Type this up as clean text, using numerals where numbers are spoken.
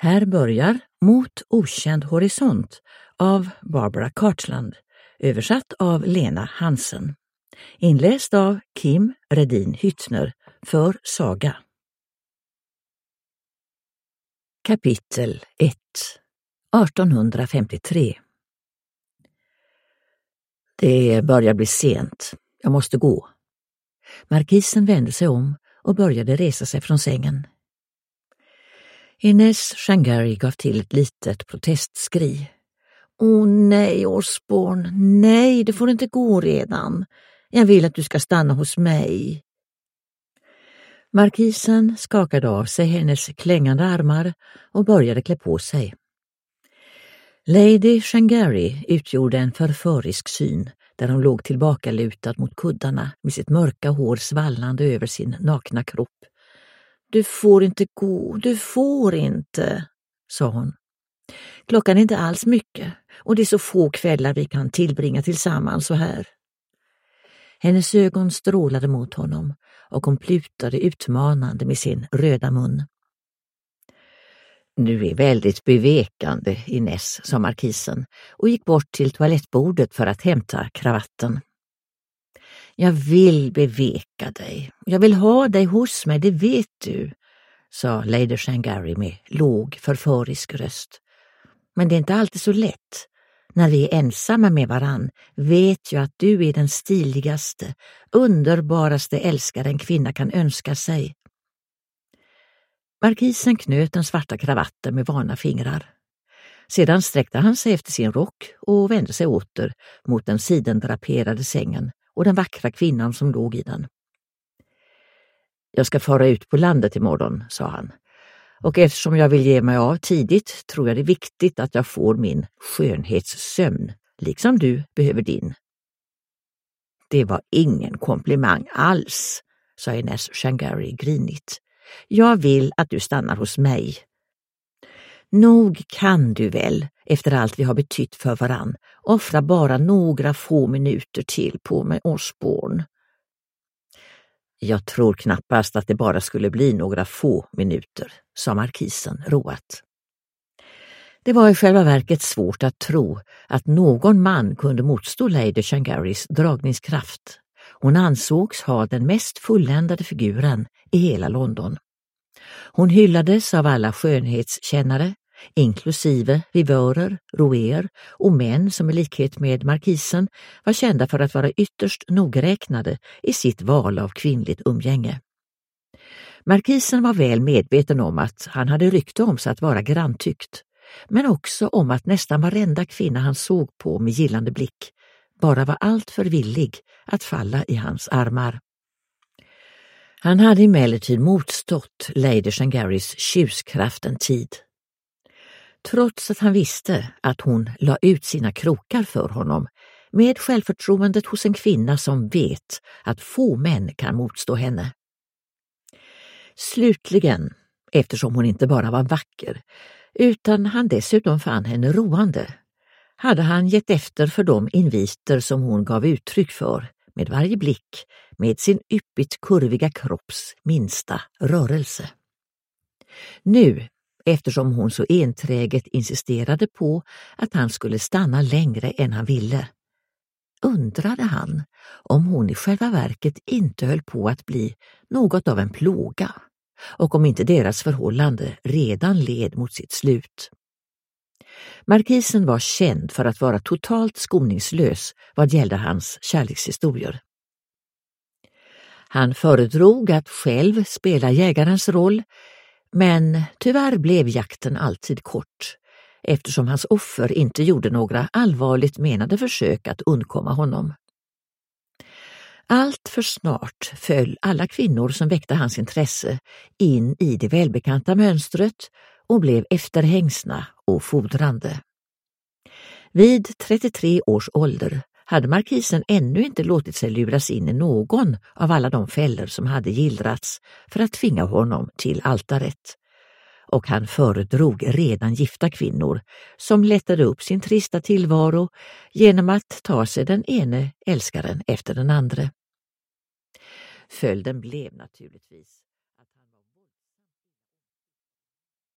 Här börjar Mot okänd horisont av Barbara Cartland, översatt av Lena Hansen. Inläst av Kim Redin Hyttner för Saga. Kapitel 1 1853. Det börjar bli sent. Jag måste gå. Markisen vände sig om och började resa sig från sängen. Inez Shangari gav till ett litet protestskri. Åh nej, Osborne, nej, det får inte gå redan. Jag vill att du ska stanna hos mig. Markisen skakade av sig hennes klängande armar och började klä på sig. Lady Shangari utgjorde en förförisk syn där hon låg tillbakalutad mot kuddarna med sitt mörka hår svallande över sin nakna kropp. Du får inte gå, du får inte, sa hon. Klockan är inte alls mycket och det är så få kvällar vi kan tillbringa tillsammans så här. Hennes ögon strålade mot honom och hon plutade utmanande med sin röda mun. Du är väldigt bevekande, Inez, sa markisen och gick bort till toalettbordet för att hämta kravatten. Jag vill beveka dig. Jag vill ha dig hos mig, det vet du, sa Lady Shangari med låg, förförisk röst. Men det är inte alltid så lätt. När vi är ensamma med varann vet jag att du är den stiligaste, underbaraste älskare en kvinna kan önska sig. Markisen knöt den svarta kravatten med vana fingrar. Sedan sträckte han sig efter sin rock och vände sig åter mot den sidendraperade sängen och den vackra kvinnan som låg i den. Jag ska fara ut på landet imorgon, sa han. Och eftersom jag vill ge mig av tidigt tror jag det är viktigt att jag får min skönhetssömn, liksom du behöver din. Det var ingen komplimang alls, sa Inez Shangari grinigt. Jag vill att du stannar hos mig. Nog kan du väl, efter allt vi har betytt för varann, offra bara några få minuter till på mig, Osborne. Jag tror knappast att det bara skulle bli några få minuter, sa markisen roat. Det var i själva verket svårt att tro att någon man kunde motstå Lady Shangaris dragningskraft. Hon ansågs ha den mest fulländade figuren i hela London. Hon hyllades av alla skönhetskännare, inklusive vivörer, rouéer och män som i likhet med markisen var kända för att vara ytterst nogräknade i sitt val av kvinnligt umgänge. Markisen var väl medveten om att han hade rykte om sig att vara granntyckt, men också om att nästan varenda kvinna han såg på med gillande blick bara var allt för villig att falla i hans armar. Han hade emellertid motstått Lady Shangaris tjuskraft en tid. Trots att han visste att hon la ut sina krokar för honom, med självförtroendet hos en kvinna som vet att få män kan motstå henne. Slutligen, eftersom hon inte bara var vacker, utan han dessutom fann henne roande, hade han gett efter för de inviter som hon gav uttryck för, med varje blick, med sin yppigt kurviga kropps minsta rörelse. Nu, eftersom hon så enträget insisterade på att han skulle stanna längre än han ville, undrade han om hon i själva verket inte höll på att bli något av en plåga och om inte deras förhållande redan led mot sitt slut. Markisen var känd för att vara totalt skoningslös vad gällde hans kärlekshistorier. Han föredrog att själv spela jägarens roll, men tyvärr blev jakten alltid kort, eftersom hans offer inte gjorde några allvarligt menade försök att undkomma honom. Allt för snart föll alla kvinnor som väckte hans intresse in i det välbekanta mönstret och blev efterhängsna och fordrande. Vid 33 års ålder hade markisen ännu inte låtit sig luras in i någon av alla de fällor som hade gillrats för att tvinga honom till altaret. Och han föredrog redan gifta kvinnor som lättade upp sin trista tillvaro genom att ta sig den ene älskaren efter den andra. Följden blev naturligtvis